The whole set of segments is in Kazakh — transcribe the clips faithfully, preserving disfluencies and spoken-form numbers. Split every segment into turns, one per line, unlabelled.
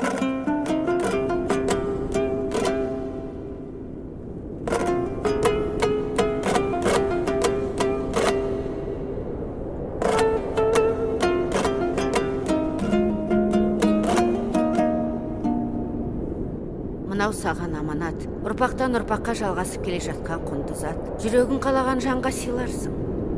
Мынау саған аманат, ұрпақтан ұрпаққа жалғасып келе жатқан құнды зат. Жүрегің қалаған жанға сыйларсың.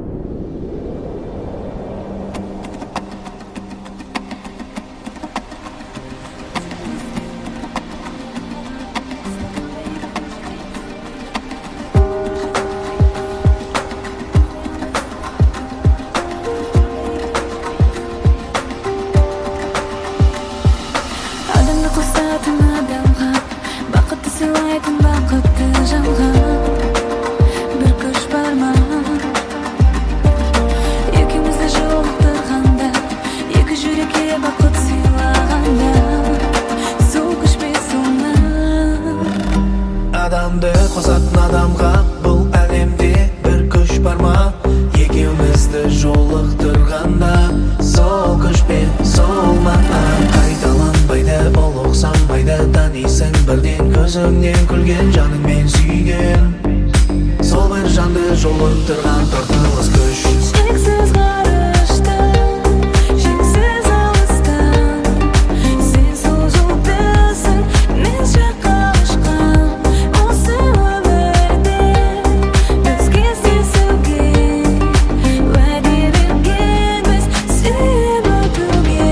Адамды қосатын адамға бұл әлемде бір күш бар ма? Екеумізді жолықтырғанда сол күш пе, сол ма? Қайталанбайды, ұлық санбайды, танисың бірден көзіңнен күлген жаныңмен сүйген. Сол бір жанды жолықтырған тартылыс күш.
Шексіз ғарыштан, шексіз алыстан, сен сол жолдасың, мен жаққа ұшқан. Осы өмірде біз кездесуге уәде бергенбіз, сүйіп өтуге.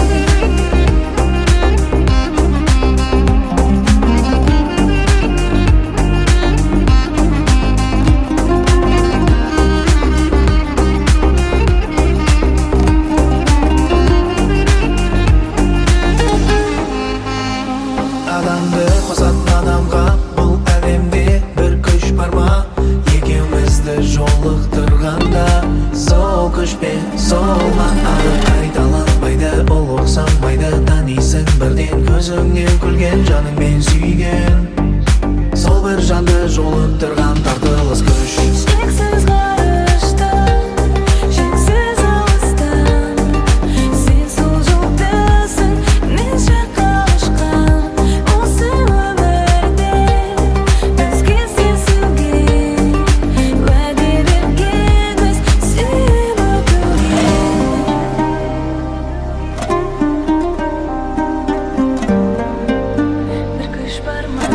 Адамды қосатын адамға бұл әлемде бір күш бар ма? Екеумізді жолықтырғанда сол күш пе, сол ма? Қайталанбайды, ұлық санбайды, танисың бірден көзіңнен күлген жаныңмен сүйген. Сол бір жанды жолықтырған тартылыс күш.
Шексіз ғарыштан, шексіз алыстан, сен сол жолдасың, мен жаққа ұшқан. Осы өмірде біз кездесуге уәде бергенбіз, сүйіп өтуге. Бір күш бар ма?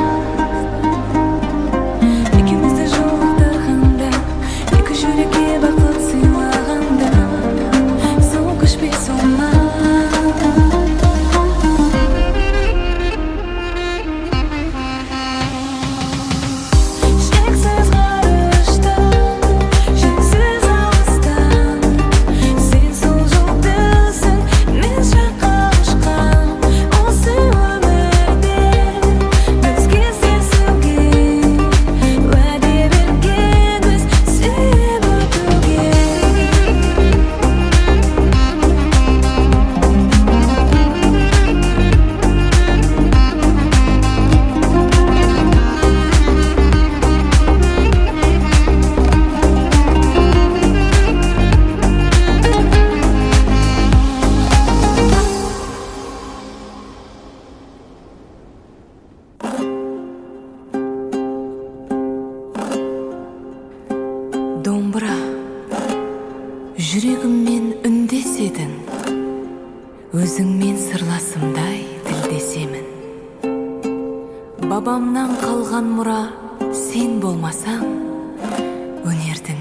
Екеумізді жолықтырғанда, екі жүрекке бақыт сыйлағанда, сол күш пе, сол ма? Шексіз ғарыштан, шексіз алыстан, сен сол жолдасың, мен жаққа ұшқан. Осы өмірде біз кездесуге уәде бергенбіз, сүйіп өтуге. Домбыра, жүрегіммен үндеседің, өзіңмен сырласымдай тілдесемін. Бабамнан қалған мұра сен болмасаң, өнердің